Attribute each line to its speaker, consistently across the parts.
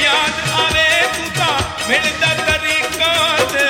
Speaker 1: याद आवे तू तां मिलदा तरीका दे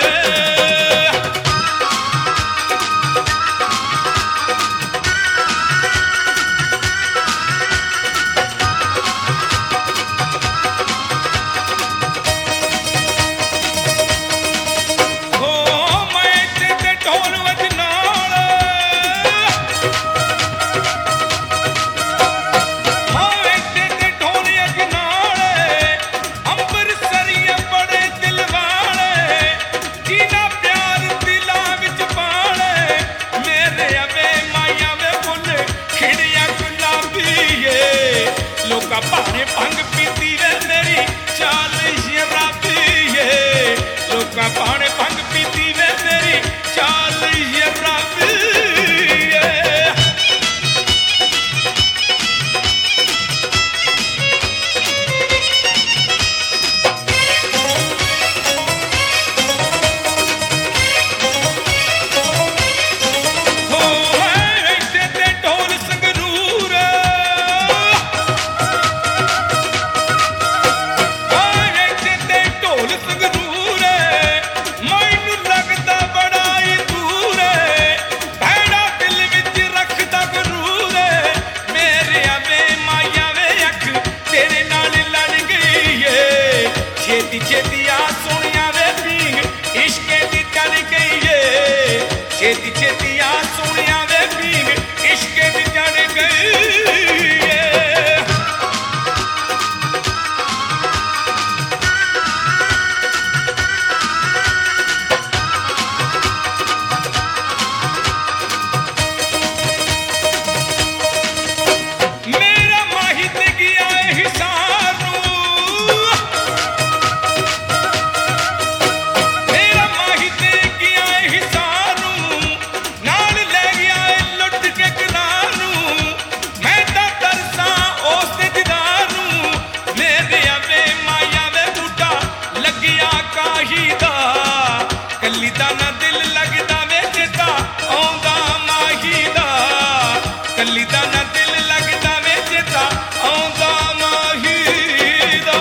Speaker 1: भाने भंग पीती वे मेरी चाल शराबी लोग भाने भंग पीती वे मेरी चाल शराबी छेती आ सोनिया वे पींग इश्के दी चढ़ गई है छेती छेती आ सोनिया वे पींग इश्के दी चढ़ गई है मेरा माही ते गया हिसाब कली दा ना दिल लगदा वे चेता आउंदा माही दा कली दा ना दिल लगदा वे चेता आउंदा माही दा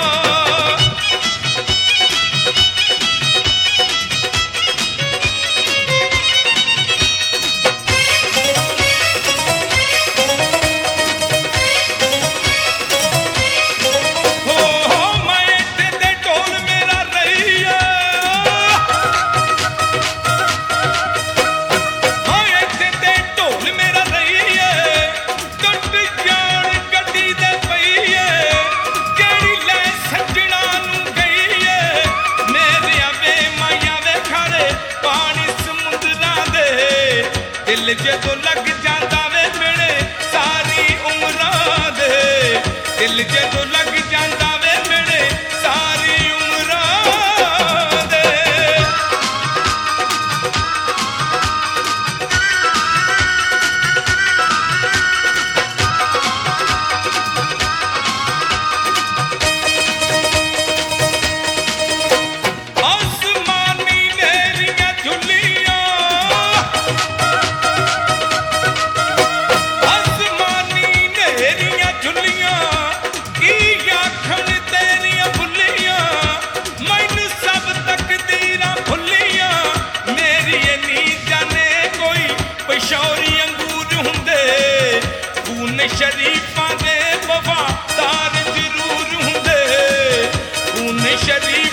Speaker 1: दिल जदों लग जांदा वे मेरे सारी उमरां दे दिल जदों लग जांदा वे मेरे सारी उमरां दे आसमानी मेरियां झुल्लियां शौरी अंगूर हुंदे खून शरीफां दे वफादार जरूर हुंदे खून शरीफ